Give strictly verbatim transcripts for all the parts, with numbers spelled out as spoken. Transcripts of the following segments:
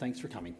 Thanks for coming.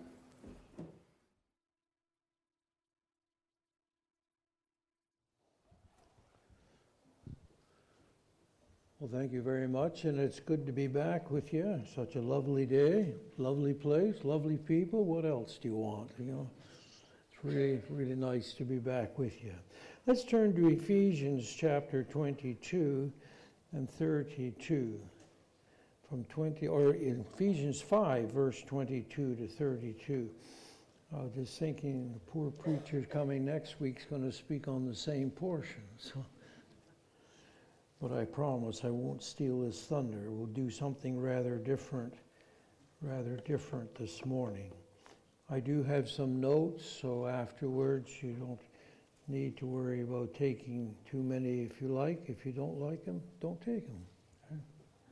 Well, thank you very much, and it's good to be back with you. Such a lovely day, lovely place, lovely people. What else do you want? You know, it's really, really nice to be back with you. Let's turn to Ephesians chapter twenty-two and thirty-two. From twenty, or in Ephesians five, verse twenty-two to thirty-two. I was just thinking the poor preacher coming next week's going to speak on the same portion. So. But I promise I won't steal his thunder. We'll do something rather different, rather different this morning. I do have some notes, so afterwards you don't need to worry about taking too many if you like. If you don't like them, don't take them. Okay?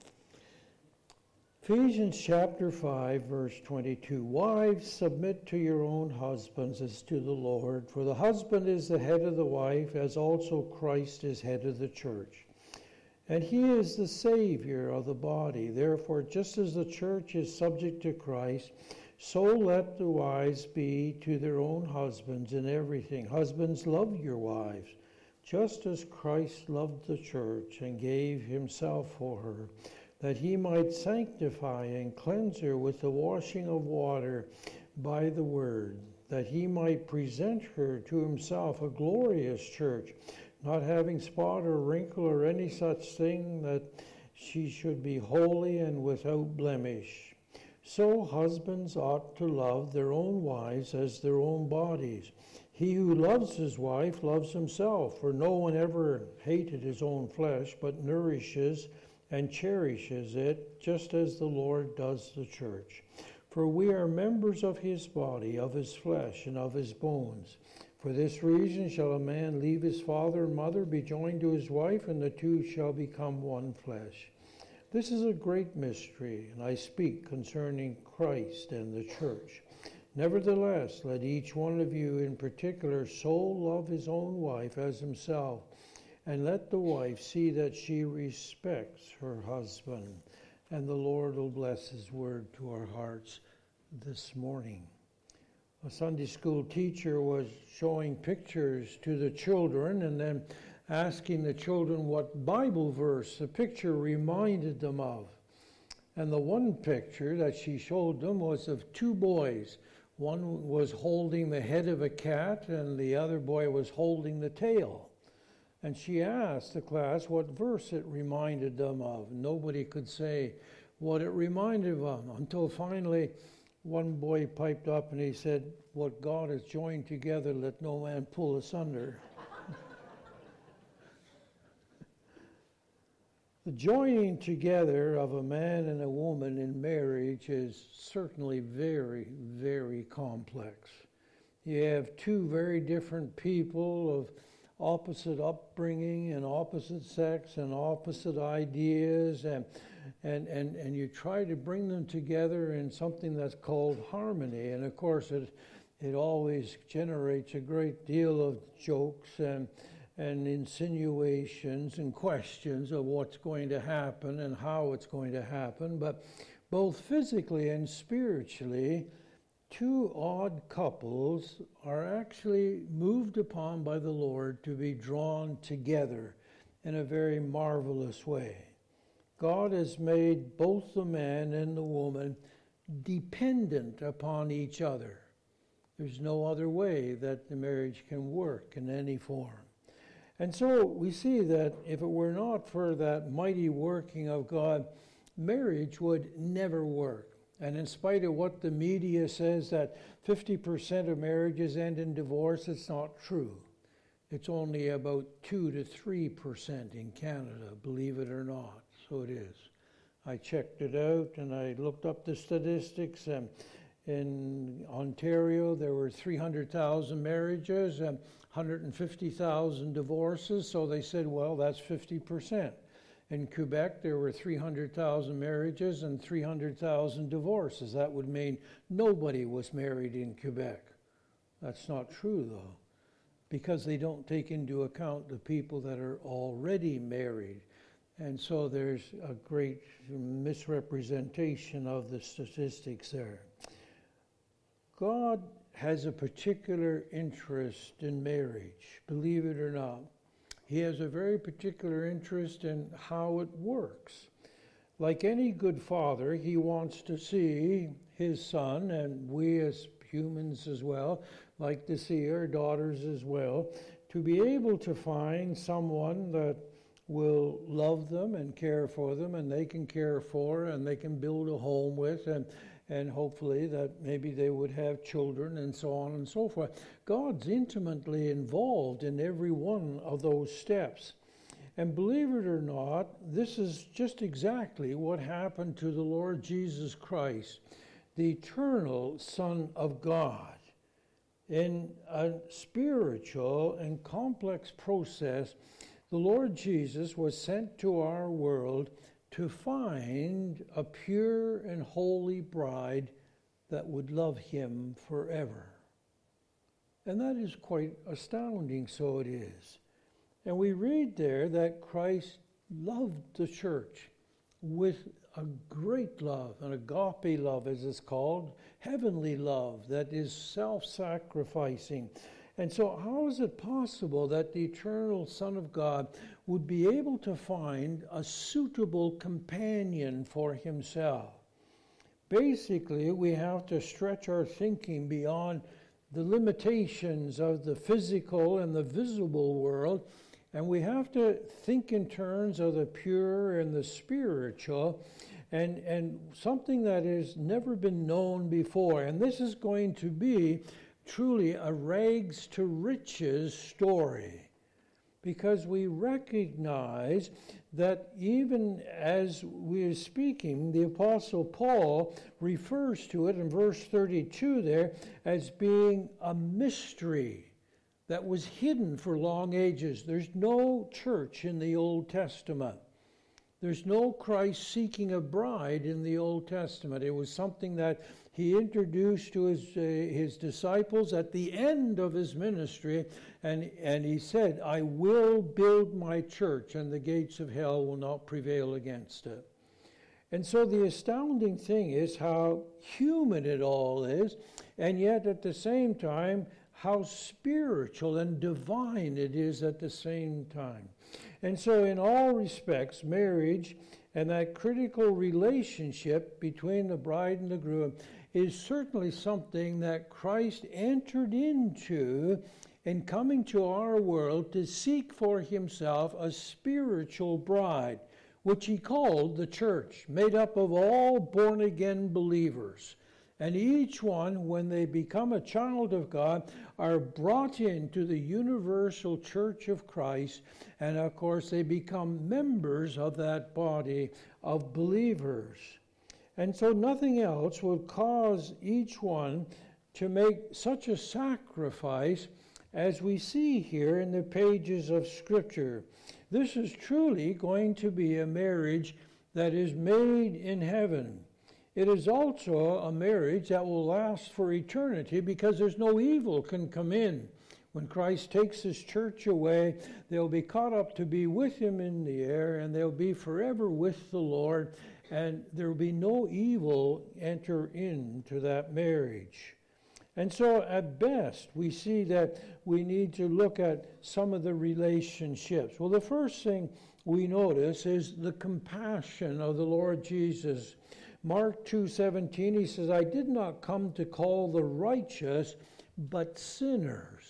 Ephesians chapter five, verse twenty-two. Wives, submit to your own husbands as to the Lord, for the husband is the head of the wife, as also Christ is head of the church. And he is the Savior of the body. Therefore, just as the church is subject to Christ, so let the wives be to their own husbands in everything. Husbands, love your wives, just as Christ loved the church and gave himself for her, that he might sanctify and cleanse her with the washing of water by the word, that he might present her to himself a glorious church, not having spot or wrinkle or any such thing, that she should be holy and without blemish. So husbands ought to love their own wives as their own bodies. He who loves his wife loves himself, for no one ever hated his own flesh, but nourishes and cherishes it, just as the Lord does the church. For we are members of his body, of his flesh, and of his bones. For this reason shall a man leave his father and mother, be joined to his wife, and the two shall become one flesh. This is a great mystery, and I speak concerning Christ and the church. Nevertheless, let each one of you in particular so love his own wife as himself, and let the wife see that she respects her husband. And the Lord will bless his word to our hearts this morning. A Sunday school teacher was showing pictures to the children and then asking the children what Bible verse the picture reminded them of. And the one picture that she showed them was of two boys. One was holding the head of a cat and the other boy was holding the tail. And she asked the class what verse it reminded them of. Nobody could say what it reminded them until finally one boy piped up and he said, "What God has joined together, let no man pull asunder." The joining together of a man and a woman in marriage is certainly very, very complex. You have two very different people of opposite upbringing and opposite sex and opposite ideas, and And, and and you try to bring them together in something that's called harmony. And of course, it it always generates a great deal of jokes and and insinuations and questions of what's going to happen and how it's going to happen. But both physically and spiritually, two odd couples are actually moved upon by the Lord to be drawn together in a very marvelous way. God has made both the man and the woman dependent upon each other. There's no other way that the marriage can work in any form. And so we see that if it were not for that mighty working of God, marriage would never work. And in spite of what the media says that fifty percent of marriages end in divorce, it's not true. It's only about two to three percent in Canada, believe it or not. So it is. I checked it out and I looked up the statistics. And in Ontario, there were three hundred thousand marriages and one hundred fifty thousand divorces. So they said, well, that's fifty percent. In Quebec, there were three hundred thousand marriages and three hundred thousand divorces. That would mean nobody was married in Quebec. That's not true, though, because they don't take into account the people that are already married. And so there's a great misrepresentation of the statistics there. God has a particular interest in marriage, believe it or not. He has a very particular interest in how it works. Like any good father, he wants to see his son, and we as humans as well like to see our daughters as well, to be able to find someone that will love them and care for them, and they can care for, and they can build a home with, and and hopefully that maybe they would have children and so on and so forth. God's intimately involved in every one of those steps. And believe it or not, this is just exactly what happened to the Lord Jesus Christ, the eternal Son of God. In a spiritual and complex process, the Lord Jesus was sent to our world to find a pure and holy bride that would love him forever. And that is quite astounding, so it is. And we read there that Christ loved the church with a great love, an agape love as it's called, heavenly love that is self-sacrificing. And so how is it possible that the eternal Son of God would be able to find a suitable companion for himself? Basically, we have to stretch our thinking beyond the limitations of the physical and the visible world, and we have to think in terms of the pure and the spiritual, and, and something that has never been known before. And this is going to be truly a rags to riches story, because we recognize that even as we are speaking, the Apostle Paul refers to it in verse thirty-two there as being a mystery that was hidden for long ages. There's no church in the Old Testament. There's no Christ seeking a bride in the Old Testament. It was something that he introduced to his uh, his disciples at the end of his ministry, and, and he said, I will build my church, and the gates of hell will not prevail against it. And so the astounding thing is how human it all is, and yet at the same time, how spiritual and divine it is at the same time. And so in all respects, marriage and that critical relationship between the bride and the groom is certainly something that Christ entered into in coming to our world to seek for himself a spiritual bride, which he called the church, made up of all born-again believers. And each one, when they become a child of God, are brought into the universal church of Christ. And of course, they become members of that body of believers. And so nothing else would cause each one to make such a sacrifice as we see here in the pages of Scripture. This is truly going to be a marriage that is made in heaven. It is also a marriage that will last for eternity, because there's no evil can come in. When Christ takes his church away, they'll be caught up to be with him in the air, and they'll be forever with the Lord, and there will be no evil enter into that marriage. And so at best, we see that we need to look at some of the relationships. Well, the first thing we notice is the compassion of the Lord Jesus. Mark two seventeen, he says, I did not come to call the righteous, but sinners.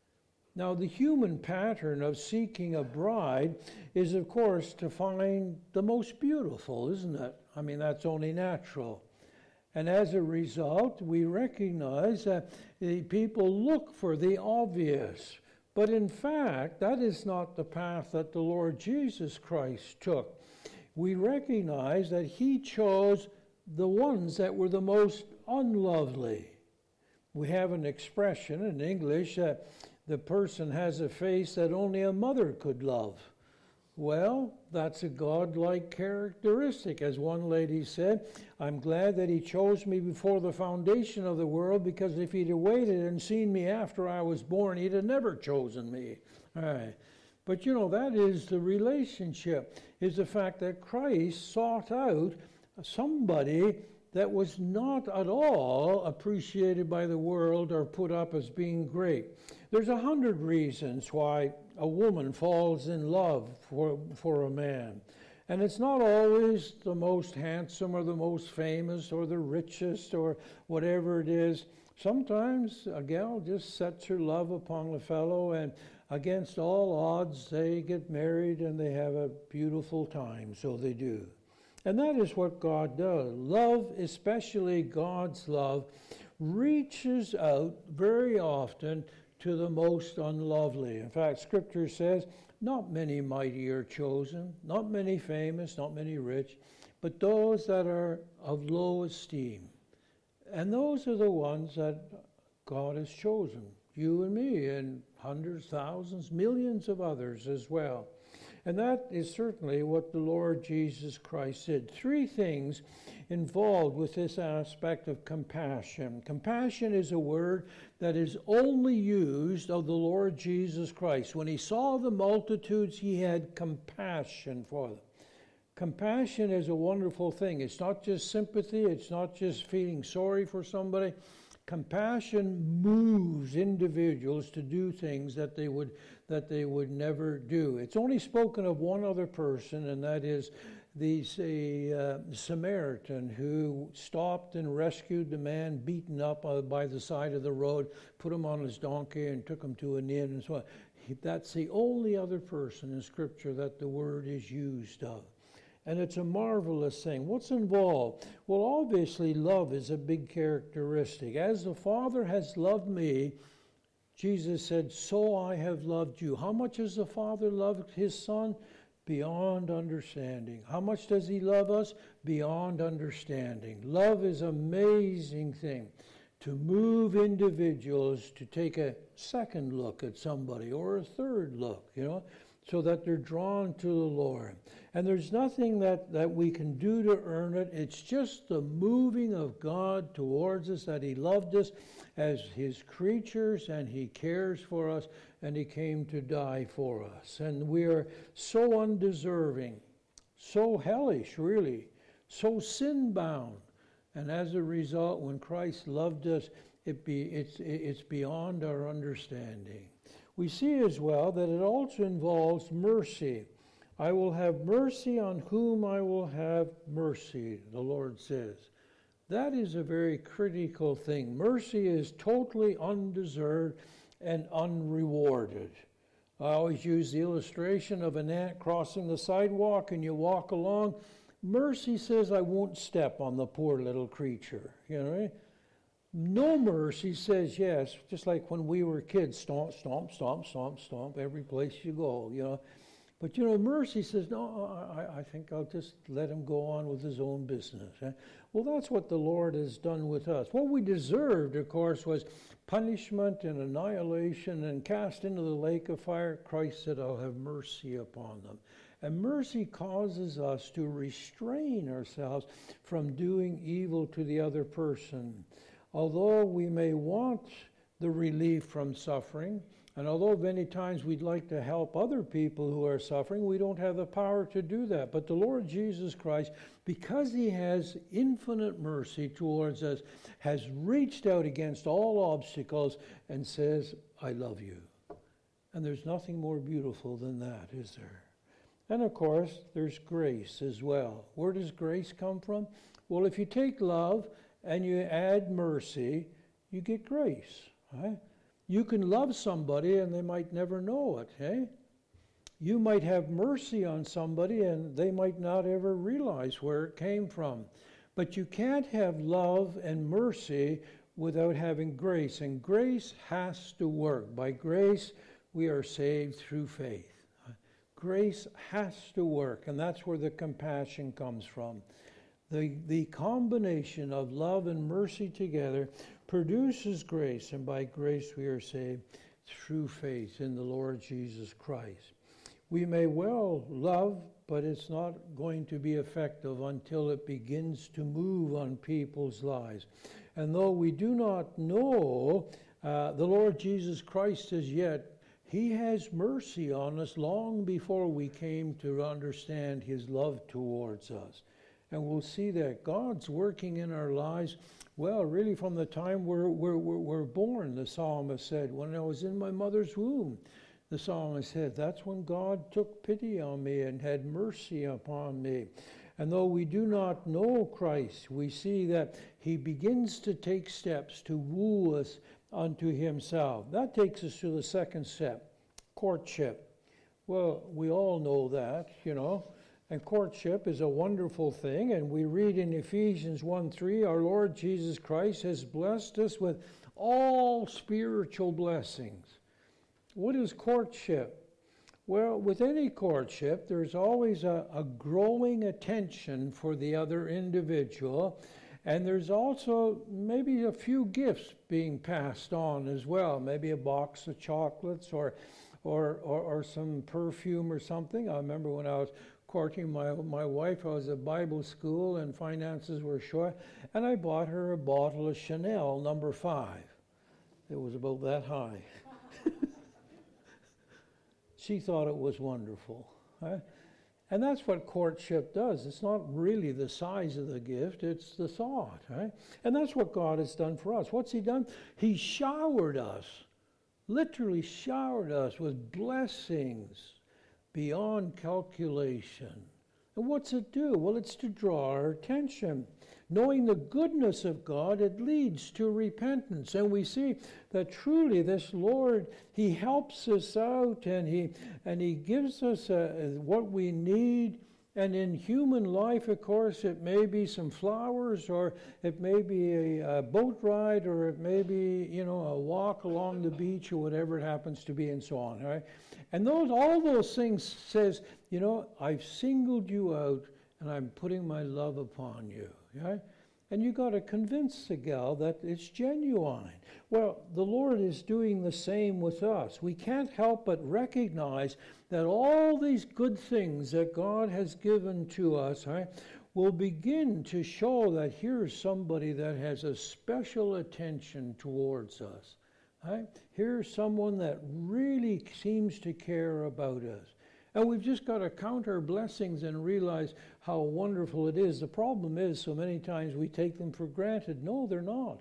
Now, the human pattern of seeking a bride is, of course, to find the most beautiful, isn't it? I mean, that's only natural. And as a result, we recognize that the people look for the obvious. But in fact, that is not the path that the Lord Jesus Christ took. We recognize that he chose the ones that were the most unlovely. We have an expression in English that the person has a face that only a mother could love. Well, that's a godlike characteristic. As one lady said, I'm glad that he chose me before the foundation of the world, because if he'd have waited and seen me after I was born, he'd have never chosen me. All right. But you know, that is the relationship, is the fact that Christ sought out somebody that was not at all appreciated by the world or put up as being great. There's a hundred reasons why a woman falls in love for, for a man. And it's not always the most handsome or the most famous or the richest or whatever it is. Sometimes a gal just sets her love upon a fellow, and against all odds they get married and they have a beautiful time, so they do. And that is what God does. Love, especially God's love, reaches out very often to the most unlovely. In fact, Scripture says, not many mighty are chosen, not many famous, not many rich, but those that are of low esteem. And those are the ones that God has chosen, you and me, and hundreds, thousands, millions of others as well. And that is certainly what the Lord Jesus Christ did. Three things involved with this aspect of compassion. Compassion is a word that is only used of the Lord Jesus Christ. When he saw the multitudes, he had compassion for them. Compassion is a wonderful thing. It's not just sympathy. It's not just feeling sorry for somebody. Compassion moves individuals to do things that they would that they would never do. It's only spoken of one other person, and that is the say, uh, Samaritan who stopped and rescued the man beaten up uh, by the side of the road, put him on his donkey and took him to an inn and so on. He, that's the only other person in Scripture that the word is used of. And it's a marvelous thing. What's involved? Well, obviously, love is a big characteristic. As the Father has loved me, Jesus said, so I have loved you. How much has the Father loved his Son? Beyond understanding. How much does he love us? Beyond understanding. Love is an amazing thing to move individuals to take a second look at somebody or a third look, you know, so that they're drawn to the Lord. And there's nothing that, that we can do to earn it. It's just the moving of God towards us, that he loved us as his creatures, and he cares for us, and he came to die for us. And we are so undeserving, so hellish, really, so sin-bound. And as a result, when Christ loved us, it be, it's, it's beyond our understanding. We see as well that it also involves mercy. I will have mercy on whom I will have mercy, the Lord says. That is a very critical thing. Mercy is totally undeserved and unrewarded. I always use the illustration of an ant crossing the sidewalk, and you walk along. Mercy says, I won't step on the poor little creature, you know. No mercy says yes, just like when we were kids, stomp, stomp, stomp, stomp, stomp, every place you go, you know. But, you know, mercy says, no, I, I think I'll just let him go on with his own business. Eh? Well, that's what the Lord has done with us. What we deserved, of course, was punishment and annihilation and cast into the lake of fire. Christ said, I'll have mercy upon them. And mercy causes us to restrain ourselves from doing evil to the other person. Although we may want the relief from suffering, and although many times we'd like to help other people who are suffering, we don't have the power to do that. But the Lord Jesus Christ, because he has infinite mercy towards us, has reached out against all obstacles and says, I love you. And there's nothing more beautiful than that, is there? And of course, there's grace as well. Where does grace come from? Well, if you take love and you add mercy, you get grace, right? You can love somebody and they might never know it, eh? You might have mercy on somebody and they might not ever realize where it came from. But you can't have love and mercy without having grace. And grace has to work. By grace, we are saved through faith. Grace has to work, and that's where the compassion comes from. The, the combination of love and mercy together produces grace, and by grace we are saved through faith in the Lord Jesus Christ. We may well love, but it's not going to be effective until it begins to move on people's lives. And though we do not know uh, the Lord Jesus Christ as yet, he has mercy on us long before we came to understand his love towards us. and we'll see that God's working in our lives, well, really from the time we're, we're, we're, we're born, the psalmist said. When I was in my mother's womb, the psalmist said, that's when God took pity on me and had mercy upon me. And though we do not know Christ, we see that he begins to take steps to woo us unto himself. That takes us to the second step, courtship. Well, we all know that, you know. And courtship is a wonderful thing. And we read in Ephesians one three, our Lord Jesus Christ has blessed us with all spiritual blessings. What is courtship? Well, with any courtship, there's always a, a growing attention for the other individual. And there's also maybe a few gifts being passed on as well. Maybe a box of chocolates or, or, or, or some perfume or something. I remember when I was courting my, my wife, I was at Bible school and finances were short. And I bought her a bottle of Chanel number five. It was about that high. She thought it was wonderful. Right? And that's what courtship does. It's not really the size of the gift, it's the thought. Right? And that's what God has done for us. What's he done? He showered us, literally showered us with blessings beyond calculation. And what's it do? Well, it's to draw our attention. Knowing the goodness of God, it leads to repentance. And we see that truly this Lord, he helps us out and he and he gives us uh, what we need. And in human life, of course, it may be some flowers, or it may be a, a boat ride, or it may be, you know, a walk along the beach, or whatever it happens to be, and so on. Right? And those all those things says, you know, I've singled you out and I'm putting my love upon you. Right? And you got to convince the gal that it's genuine. Well, the Lord is doing the same with us. We can't help but recognize that all these good things that God has given to us, right, will begin to show that here's somebody that has a special attention towards us. Right? Here's someone that really seems to care about us. And we've just got to count our blessings and realize how wonderful it is. The problem is, so many times we take them for granted. No, they're not.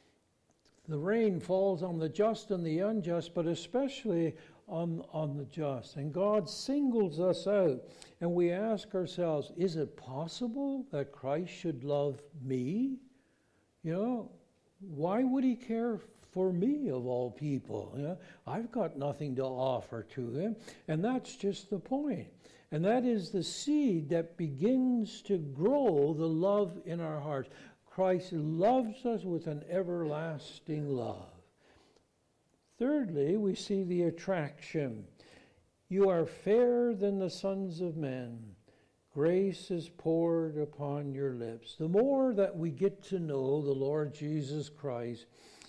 The rain falls on the just and the unjust, but especially on, on the just. And God singles us out. And we ask ourselves, is it possible that Christ should love me? You know, why would he care for me of all people? You know, I've got nothing to offer to him. And that's just the point. And that is the seed that begins to grow the love in our hearts. Christ loves us with an everlasting love. Thirdly, we see the attraction. You are fairer than the sons of men. Grace is poured upon your lips. The more that we get to know the Lord Jesus Christ,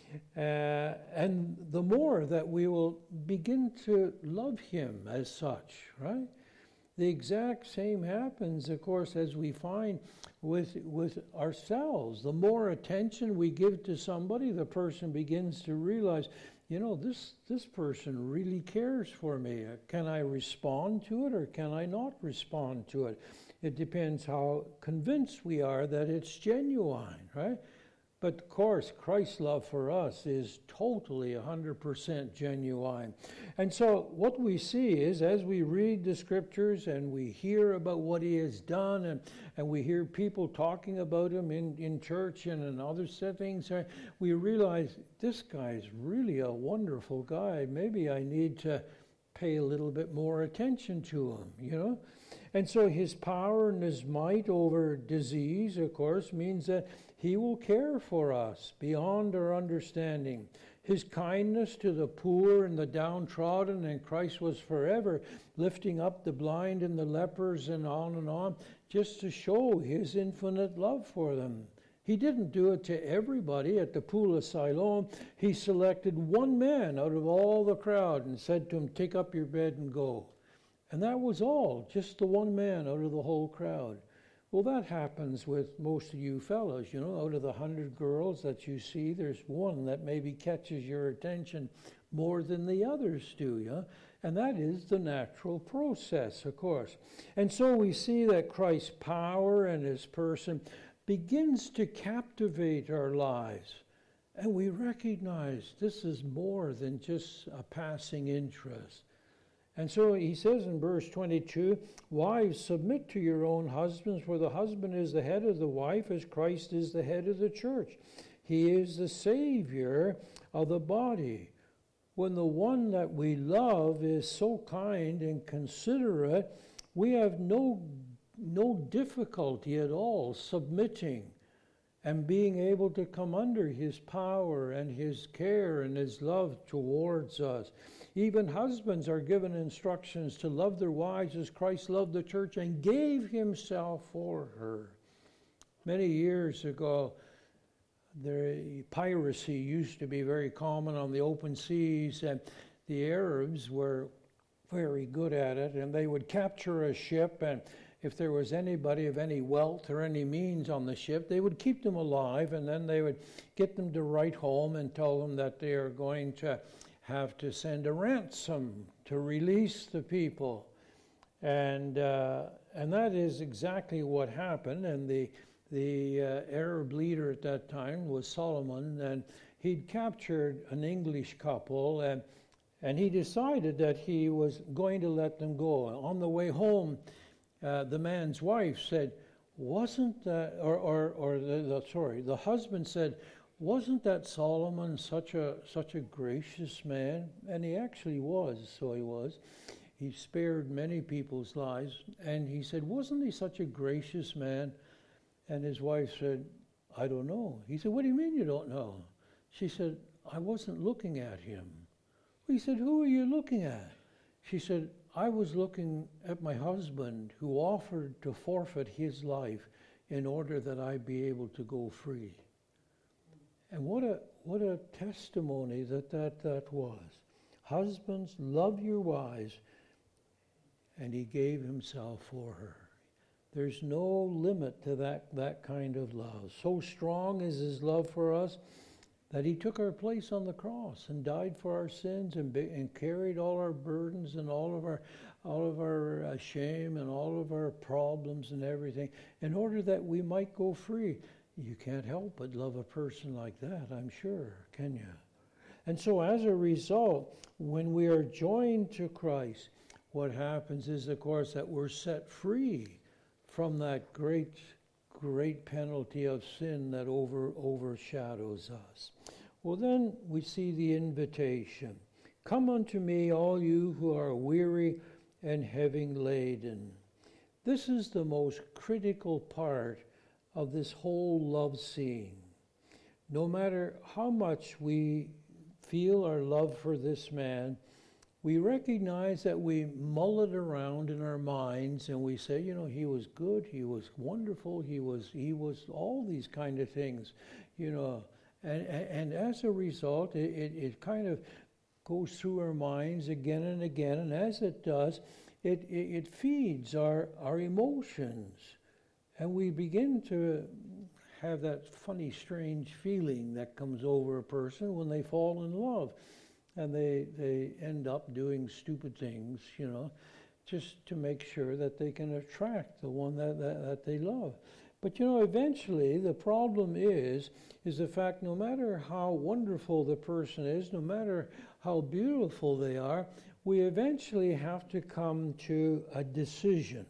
Uh, and the more that we will begin to love him as such, right? The exact same happens, of course, as we find with with ourselves. The more attention we give to somebody, the person begins to realize, you know, this this person really cares for me. Can I respond to it or can I not respond to it? It depends how convinced we are that it's genuine, right? But of course, Christ's love for us is totally one hundred percent genuine. And so what we see is, as we read the scriptures and we hear about what he has done, and, and we hear people talking about him in, in church and in other settings, we realize this guy's really a wonderful guy. Maybe I need to pay a little bit more attention to him, you know? And so his power and his might over disease, of course, means that he will care for us beyond our understanding. His kindness to the poor and the downtrodden, and Christ was forever lifting up the blind and the lepers and on and on, just to show his infinite love for them. He didn't do it to everybody at the pool of Siloam. He selected one man out of all the crowd and said to him, take up your bed and go. And that was all, just the one man out of the whole crowd. Well, that happens with most of you fellows. You know, out of the hundred girls that you see, there's one that maybe catches your attention more than the others do, yeah? And that is the natural process, of course. And so we see that Christ's power and his person begins to captivate our lives. And we recognize this is more than just a passing interest. And so he says in verse twenty-two, wives, submit to your own husbands, for the husband is the head of the wife, as Christ is the head of the church. He is the Savior of the body. When the one that we love is so kind and considerate, we have no, no difficulty at all submitting and being able to come under his power and his care and his love towards us. Even husbands are given instructions to love their wives as Christ loved the church and gave himself for her. Many years ago, the piracy used to be very common on the open seas, and the Arabs were very good at it, and they would capture a ship, and if there was anybody of any wealth or any means on the ship, they would keep them alive, and then they would get them to write home and tell them that they are going to have to send a ransom to release the people. And uh, and that is exactly what happened. And the the uh, Arab leader at that time was Solomon, and he'd captured an English couple, and and he decided that he was going to let them go. On the way home, uh, the man's wife said, "Wasn't that?" Or or or the, the sorry, the husband said, "Wasn't that Solomon such a such a gracious man?" And he actually was. So he was. He spared many people's lives, and he said, "Wasn't he such a gracious man?" And his wife said, "I don't know." He said, "What do you mean you don't know?" She said, "I wasn't looking at him." He said, "Who are you looking at?" She said, "I was looking at my husband who offered to forfeit his life in order that I be able to go free." And what a what a testimony that that, that was. Husbands, love your wives. And he gave himself for her. There's no limit to that, that kind of love. So strong is his love for us that he took our place on the cross and died for our sins and, be, and carried all our burdens and all of our all of our uh, shame and all of our problems and everything in order that we might go free. You can't help but love a person like that, I'm sure, can you? And so as a result, when we are joined to Christ, what happens is, of course, that we're set free from that great, great penalty of sin that over overshadows us. Well, then we see the invitation. Come unto me, all you who are weary and heavy laden. This is the most critical part of this whole love scene. No matter how much we feel our love for this man, we recognize that we mull it around in our minds and we say, you know, he was good, he was wonderful, he was he was all these kind of things, you know. And, and as a result, it, it, it kind of goes through our minds again and again. And as it does, it, it, it feeds our, our emotions. And we begin to have that funny, strange feeling that comes over a person when they fall in love. And they, they end up doing stupid things, you know, just to make sure that they can attract the one that, that, that they love. But, you know, eventually the problem is, is the fact no matter how wonderful the person is, no matter how beautiful they are, we eventually have to come to a decision.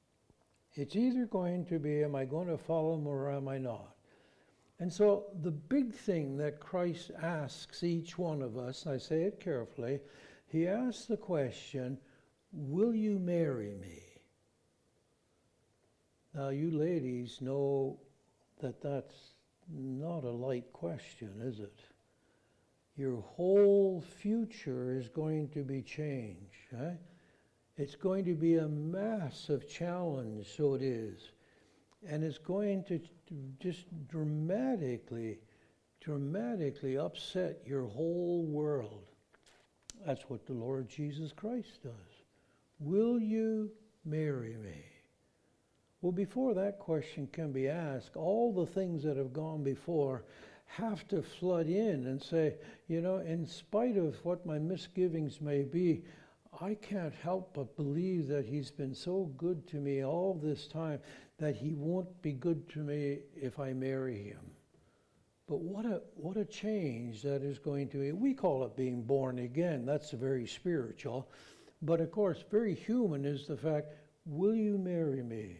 It's either going to be, am I going to follow him or am I not? And so the big thing that Christ asks each one of us, and I say it carefully, he asks the question, will you marry me? Now you ladies know that that's not a light question, is it? Your whole future is going to be changed, right? It's going to be a massive challenge, so it is. And it's going to just dramatically, dramatically upset your whole world. That's what the Lord Jesus Christ does. Will you marry me? Well, before that question can be asked, all the things that have gone before have to flood in and say, you know, in spite of what my misgivings may be, I can't help but believe that he's been so good to me all this time that he won't be good to me if I marry him. But what a what a change that is going to be. We call it being born again. That's very spiritual. But of course, very human is the fact, will you marry me?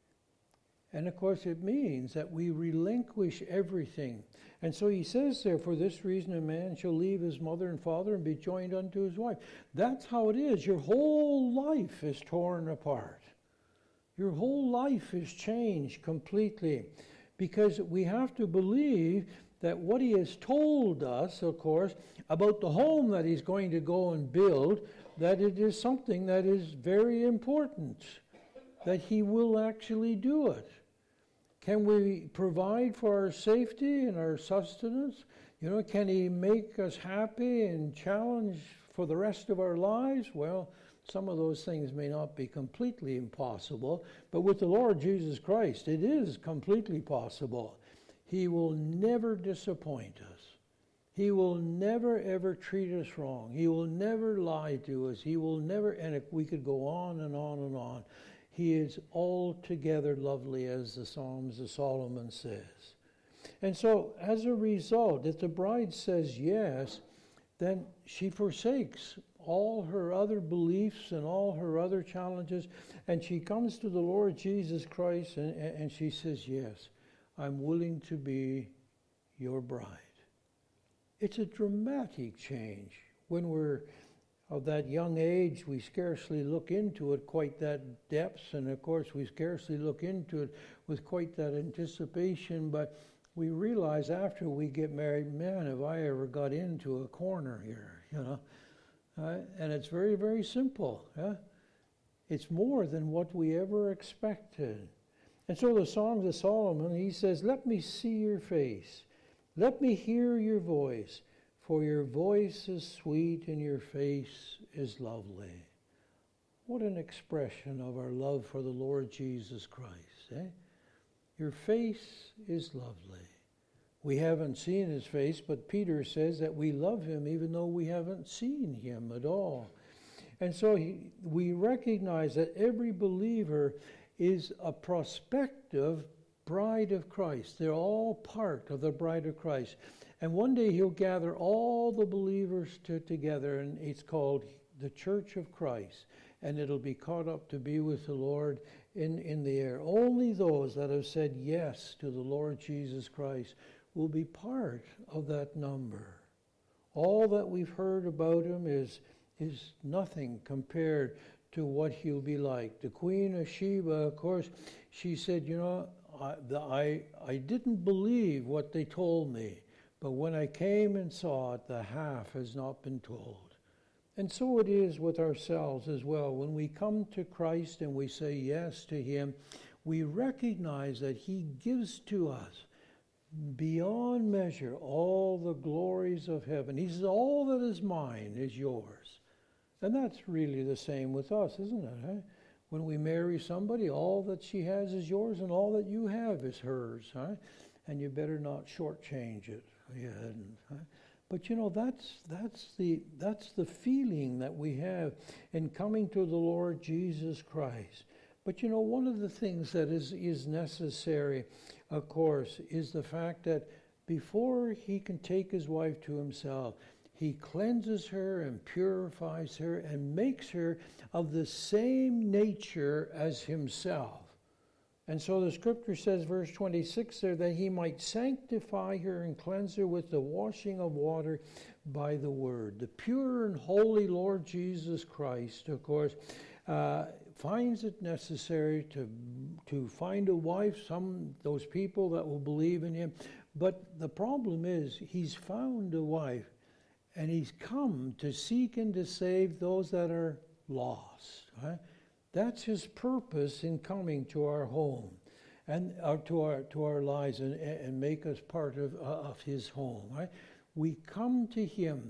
And of course, it means that we relinquish everything. And so he says there, for this reason a man shall leave his mother and father and be joined unto his wife. That's how it is. Your whole life is torn apart. Your whole life is changed completely. Because we have to believe that what he has told us, of course, about the home that he's going to go and build, that it is something that is very important, that he will actually do it. Can we provide for our safety and our sustenance? You know, can he make us happy and challenge for the rest of our lives? Well, some of those things may not be completely impossible, but with the Lord Jesus Christ, it is completely possible. He will never disappoint us. He will never, ever treat us wrong. He will never lie to us. He will never, and if we could go on and on and on. He is altogether lovely, as the Psalms of Solomon says. And so, as a result, if the bride says yes, then she forsakes all her other beliefs and all her other challenges, and she comes to the Lord Jesus Christ and, and she says, yes, I'm willing to be your bride. It's a dramatic change. When we're of that young age, we scarcely look into it quite that depths, and of course we scarcely look into it with quite that anticipation, but we realize after we get married, man, have I ever got into a corner here, you know? Uh, and it's very, very simple. Yeah? It's more than what we ever expected. And so the Songs of Solomon, he says, let me see your face. Let me hear your voice. For your voice is sweet and your face is lovely. What an expression of our love for the Lord Jesus Christ. Eh? Your face is lovely. We haven't seen his face, but Peter says that we love him even though we haven't seen him at all. And so he, we recognize that every believer is a prospective bride of Christ. They're all part of the bride of Christ. And one day he'll gather all the believers to, together, and it's called the Church of Christ. And it'll be caught up to be with the Lord in, in the air. Only those that have said yes to the Lord Jesus Christ will be part of that number. All that we've heard about him is, is nothing compared to what he'll be like. The Queen of Sheba, of course, she said, you know, I, the, I, I didn't believe what they told me. But when I came and saw it, the half has not been told. And so it is with ourselves as well. When we come to Christ and we say yes to him, we recognize that he gives to us beyond measure all the glories of heaven. He says, all that is mine is yours. And that's really the same with us, isn't it? Huh? When we marry somebody, all that she has is yours and all that you have is hers. Huh? And you better not shortchange it. You hadn't, huh? But you know, that's that's the that's the feeling that we have in coming to the Lord Jesus Christ. But you know, one of the things that is, is necessary, of course, is the fact that before he can take his wife to himself, he cleanses her and purifies her and makes her of the same nature as himself. And so the scripture says, verse twenty-six there, that he might sanctify her and cleanse her with the washing of water by the word. The pure and holy Lord Jesus Christ, of course, uh, finds it necessary to to find a wife, some those people that will believe in him. But the problem is, he's found a wife, and he's come to seek and to save those that are lost. Right? That's his purpose in coming to our home and uh, to our to our lives and, and make us part of, uh, of his home. Right? We come to him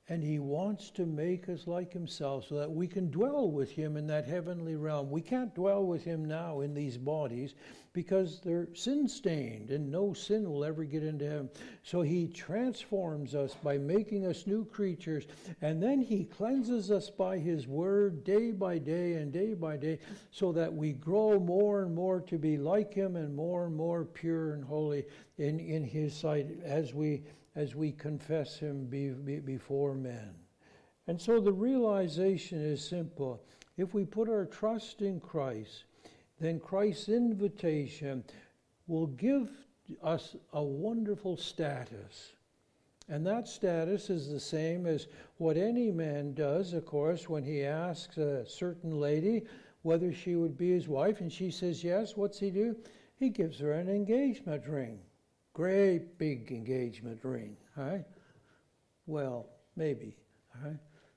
And he wants to make us like himself so that we can dwell with him in that heavenly realm. We can't dwell with him now in these bodies because they're sin-stained and no sin will ever get into heaven. So he transforms us by making us new creatures, and then he cleanses us by his word day by day and day by day so that we grow more and more to be like him and more and more pure and holy in, in his sight as we as we confess him be, be, before men. And so the realization is simple. If we put our trust in Christ, then Christ's invitation will give us a wonderful status. And that status is the same as what any man does, of course, when he asks a certain lady whether she would be his wife, and she says yes. What's he do? He gives her an engagement ring. Great big engagement ring, right? Well, maybe, right?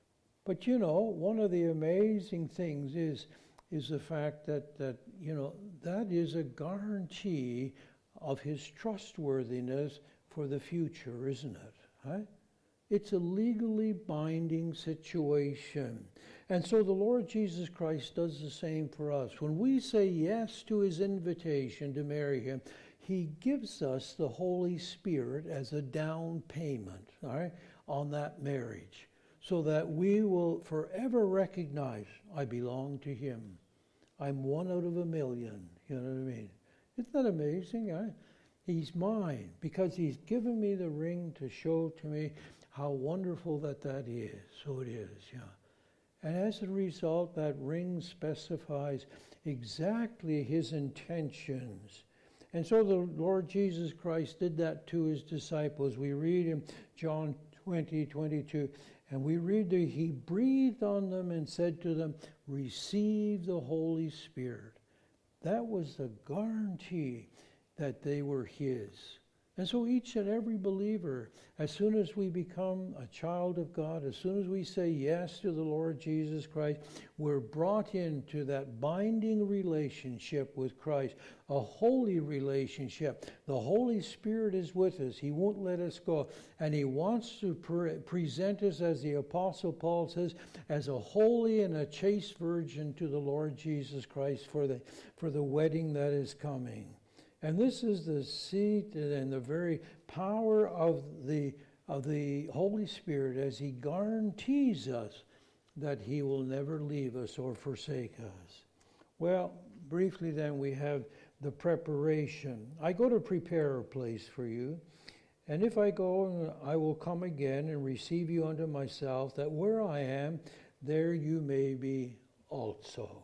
But you know, one of the amazing things is is the fact that, that, you know, that is a guarantee of his trustworthiness for the future, isn't it? Right? It's a legally binding situation. And so the Lord Jesus Christ does the same for us. When we say yes to his invitation to marry him, he gives us the Holy Spirit as a down payment, all right, on that marriage, so that we will forever recognize, I belong to him. I'm one out of a million, you know what I mean? Isn't that amazing? Right? He's mine because he's given me the ring to show to me how wonderful that that is. So it is, yeah. And as a result, that ring specifies exactly his intentions. And so the Lord Jesus Christ did that to his disciples. We read in John twenty, twenty-two, and we read that he breathed on them and said to them, receive the Holy Spirit. That was the guarantee that they were his. And so each and every believer, as soon as we become a child of God, as soon as we say yes to the Lord Jesus Christ, we're brought into that binding relationship with Christ, a holy relationship. The Holy Spirit is with us. He won't let us go. And he wants to pre- present us, as the Apostle Paul says, as a holy and a chaste virgin to the Lord Jesus Christ for the, for the wedding that is coming. And this is the seat and the very power of the of the Holy Spirit as he guarantees us that he will never leave us or forsake us. Well, briefly then, we have the preparation. I go to prepare a place for you, and if I go, I will come again and receive you unto myself, that where I am, there you may be also.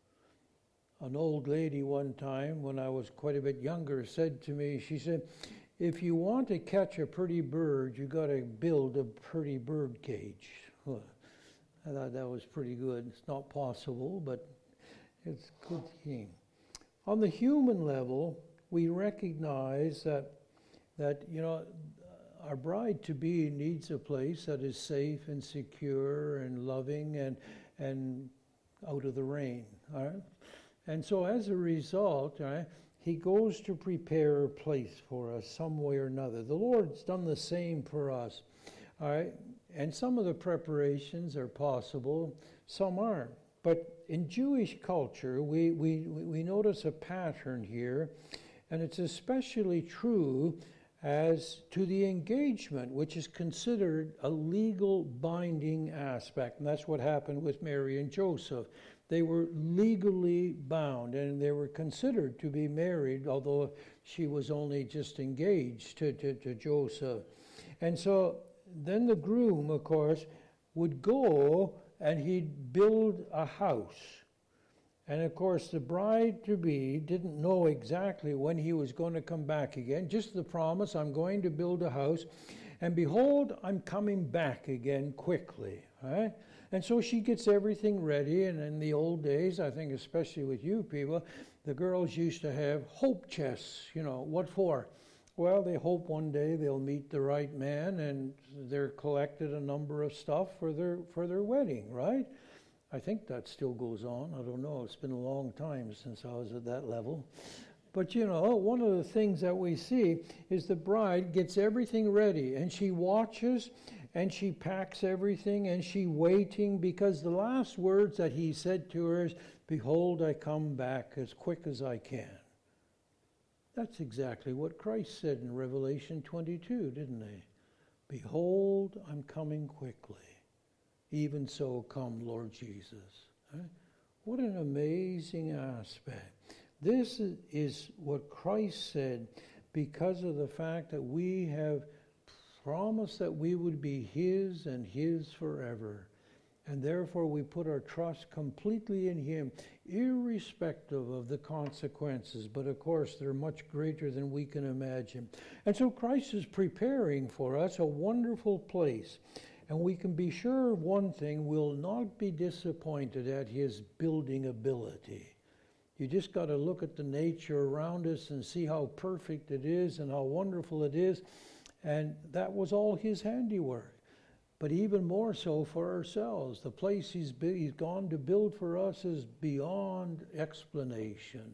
An old lady one time, when I was quite a bit younger, said to me, she said, if you want to catch a pretty bird, you got to build a pretty bird cage. Well, I thought that was pretty good. It's not possible, but it's a good thing. On the human level, we recognize that, that you know, our bride-to-be needs a place that is safe and secure and loving and, and out of the rain, all right? And so as a result, right, he goes to prepare a place for us some way or another. The Lord's done the same for us. All right? And some of the preparations are possible, some aren't. But in Jewish culture, we, we, we notice a pattern here, and it's especially true as to the engagement, which is considered a legal binding aspect. And that's what happened with Mary and Joseph. They were legally bound, and they were considered to be married, although she was only just engaged to, to, to Joseph. And so then the groom, of course, would go and he'd build a house. And of course, the bride-to-be didn't know exactly when he was going to come back again, just the promise, I'm going to build a house, and behold, I'm coming back again quickly, right? And so she gets everything ready, and in the old days, I think especially with you people, the girls used to have hope chests. You know, what for? Well, they hope one day they'll meet the right man, and they're collected a number of stuff for their for their wedding, right? I think that still goes on. I don't know. It's been a long time since I was at that level. But you know, one of the things that we see is the bride gets everything ready, and she watches, and she packs everything, and she waiting, because the last words that he said to her is, "Behold, I come back as quick as I can." That's exactly what Christ said in Revelation twenty-two, didn't he? "Behold, I'm coming quickly. Even so come, Lord Jesus." Right? What an amazing aspect. This is, is what Christ said because of the fact that we have promised that we would be his and his forever. And therefore we put our trust completely in him, irrespective of the consequences. But of course, they're much greater than we can imagine. And so Christ is preparing for us a wonderful place. And we can be sure of one thing: we'll not be disappointed at his building ability. You just got to look at the nature around us and see how perfect it is and how wonderful it is. And that was all his handiwork. But even more so for ourselves. The place he's, he's gone to build for us is beyond explanation.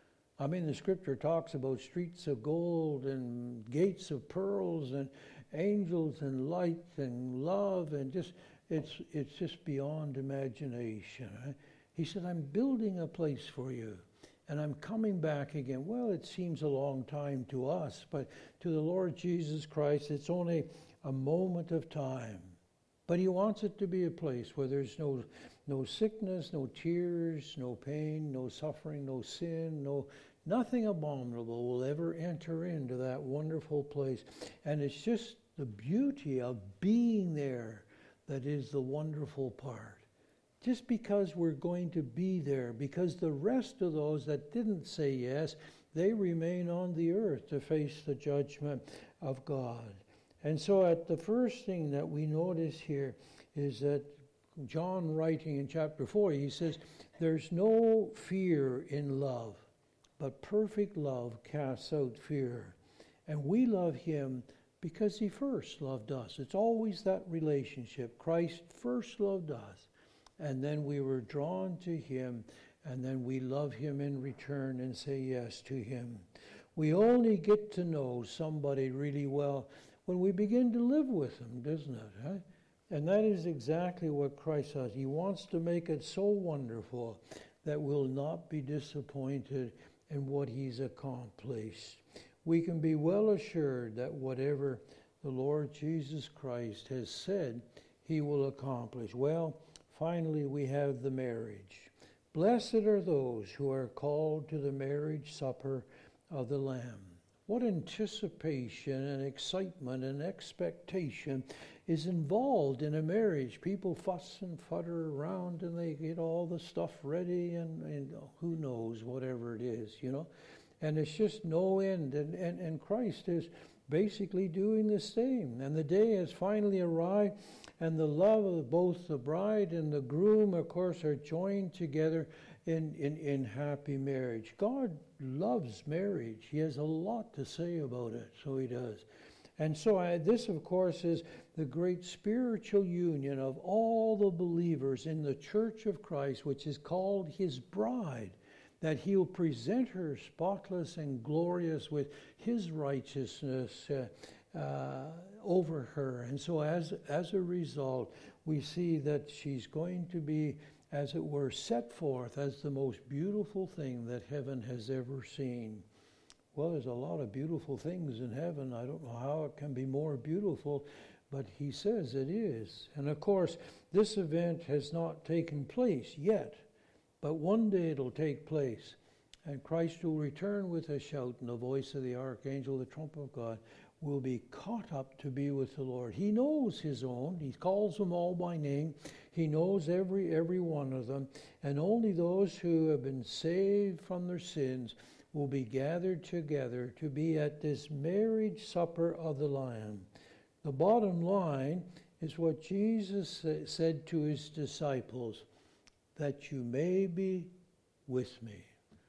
I mean, the scripture talks about streets of gold and gates of pearls and angels and light and love, and just it's it's just beyond imagination. Right? He said, "I'm building a place for you, and I'm coming back again." Well, it seems a long time to us, but to the Lord Jesus Christ, it's only a moment of time. But he wants it to be a place where there's no no sickness, no tears, no pain, no suffering, no sin, no nothing abominable will ever enter into that wonderful place. And it's just the beauty of being there that is the wonderful part. Just because we're going to be there, because the rest of those that didn't say yes, they remain on the earth to face the judgment of God. And so at the first thing that we notice here is that John, writing in chapter four, he says, "There's no fear in love, but perfect love casts out fear." And we love him because he first loved us. It's always that relationship. Christ first loved us, and then we were drawn to him, and then we love him in return and say yes to him. We only get to know somebody really well when we begin to live with them, doesn't it? Huh? And that is exactly what Christ does. He wants to make it so wonderful that we'll not be disappointed in what he's accomplished. We can be well assured that whatever the Lord Jesus Christ has said, he will accomplish. Well, finally we have the marriage. Blessed are those who are called to the marriage supper of the Lamb. What anticipation and excitement and expectation is involved in a marriage. People fuss and futter around and they get all the stuff ready and, and who knows, whatever it is, you know. And it's just no end. And, and, and Christ is basically doing the same. And the day has finally arrived, and the love of both the bride and the groom, of course, are joined together in, in, in happy marriage. God loves marriage. He has a lot to say about it, so he does. And so I, this, of course, is the great spiritual union of all the believers in the Church of Christ, which is called his bride, that he'll present her spotless and glorious with his righteousness uh, uh, over her. And so as, as a result, we see that she's going to be, as it were, set forth as the most beautiful thing that heaven has ever seen. Well, there's a lot of beautiful things in heaven. I don't know how it can be more beautiful, but he says it is. And of course, this event has not taken place yet, but one day it'll take place. And Christ will return with a shout, and the voice of the archangel, the trumpet of God, will be caught up to be with the Lord. He knows his own. He calls them all by name. He knows every every one of them. And only those who have been saved from their sins will be gathered together to be at this marriage supper of the Lamb. The bottom line is what Jesus said to his disciples, that you may be with me.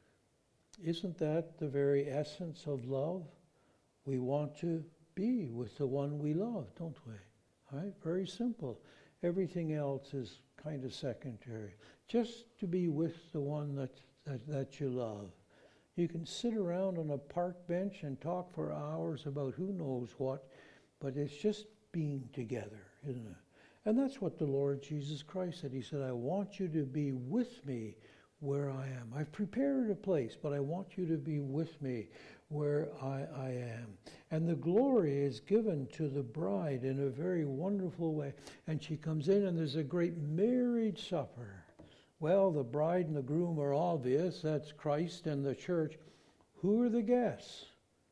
Isn't that the very essence of love? We want to be with the one we love, don't we? All right? Very simple. Everything else is kind of secondary. Just to be with the one that, that, that you love. You can sit around on a park bench and talk for hours about who knows what, but it's just being together, isn't it? And that's what the Lord Jesus Christ said. He said, I want you to be with me where I am. I've prepared a place, but I want you to be with me where I, I am. And the glory is given to the bride in a very wonderful way. And she comes in and there's a great marriage supper. Well, the bride and the groom are obvious. That's Christ and the church. Who are the guests?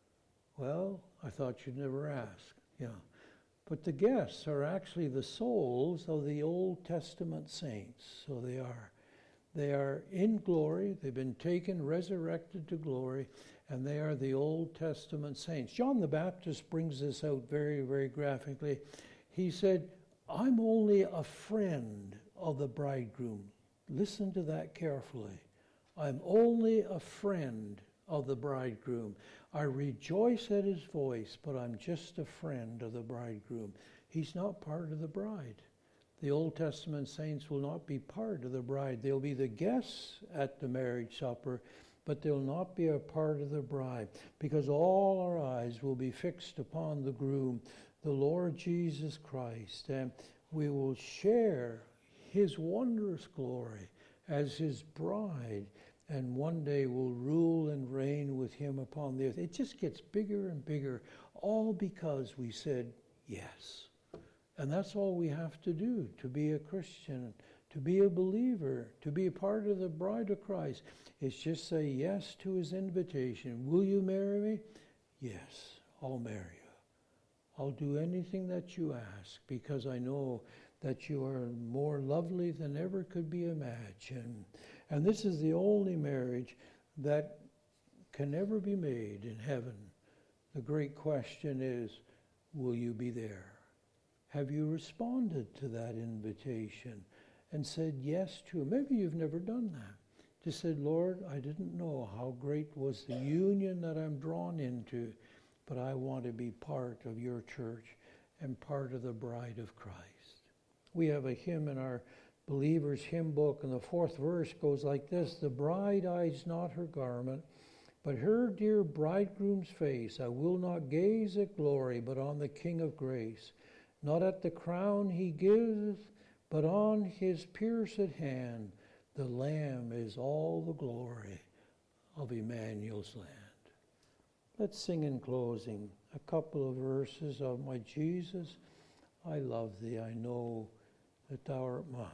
Well, I thought you'd never ask. Yeah. But the guests are actually the souls of the Old Testament saints. So they are. They are in glory. They've been taken, resurrected to glory, and they are the Old Testament saints. John the Baptist brings this out very, very graphically. He said, I'm only a friend of the bridegroom. Listen to that carefully. I'm only a friend of the bridegroom. I rejoice at his voice, but I'm just a friend of the bridegroom. He's not part of the bride. The Old Testament saints will not be part of the bride. They'll be the guests at the marriage supper, but they'll not be a part of the bride, because all our eyes will be fixed upon the groom, the Lord Jesus Christ, and we will share his wondrous glory as his bride, and one day will rule and reign with him upon the earth. It just gets bigger and bigger, all because we said yes. And that's all we have to do to be a Christian, to be a believer, to be a part of the bride of Christ. Is just say yes to his invitation. Will you marry me? Yes, I'll marry you. I'll do anything that you ask, because I know that you are more lovely than ever could be imagined. And this is the only marriage that can ever be made in heaven. The great question is, will you be there? Have you responded to that invitation and said yes to him? Maybe you've never done that. Just said, Lord, I didn't know how great was the union that I'm drawn into, but I want to be part of your church and part of the bride of Christ. We have a hymn in our Believers hymn book, and the fourth verse goes like this: the bride eyes not her garment, but her dear bridegroom's face. I will not gaze at glory, but on the King of grace. Not at the crown he gives, but on his pierced hand. The Lamb is all the glory of Emmanuel's land. Let's sing in closing a couple of verses of My Jesus, I love thee, I know that thou art mine.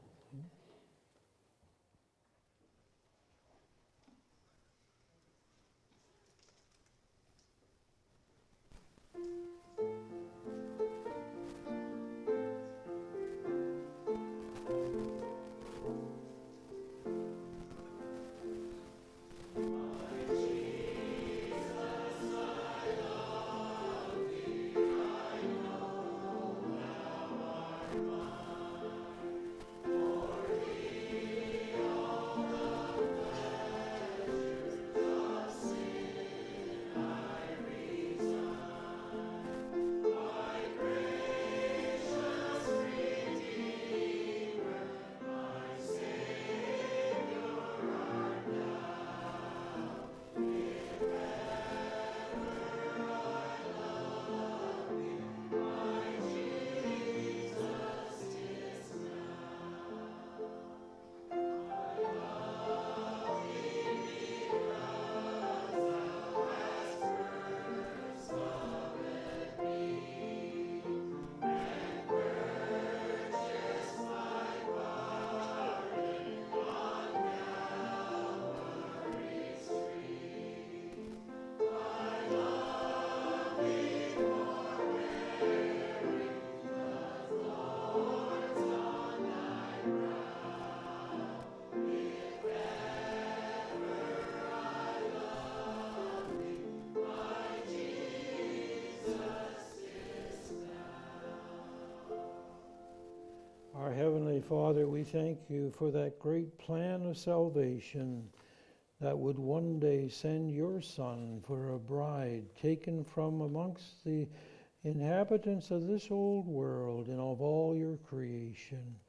Our Heavenly Father, we thank you for that great plan of salvation that would one day send your Son for a bride taken from amongst the inhabitants of this old world and of all your creation.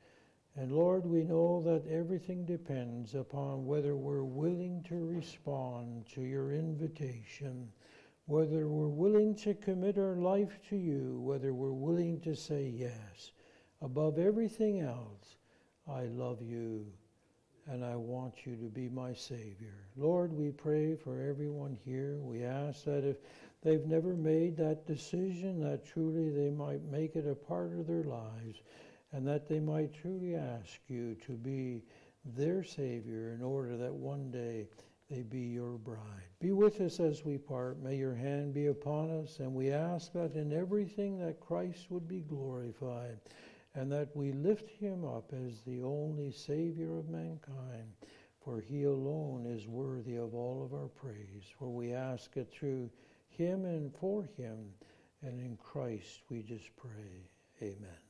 And Lord, we know that everything depends upon whether we're willing to respond to your invitation, whether we're willing to commit our life to you, whether we're willing to say yes. Above everything else, I love you and I want you to be my Savior. Lord, we pray for everyone here. We ask that if they've never made that decision, that truly they might make it a part of their lives, and that they might truly ask you to be their Savior in order that one day they be your bride. Be with us as we part. May your hand be upon us, and we ask that in everything that Christ would be glorified, and that we lift him up as the only Savior of mankind, for he alone is worthy of all of our praise. For we ask it through him and for him, and in Christ we just pray. Amen.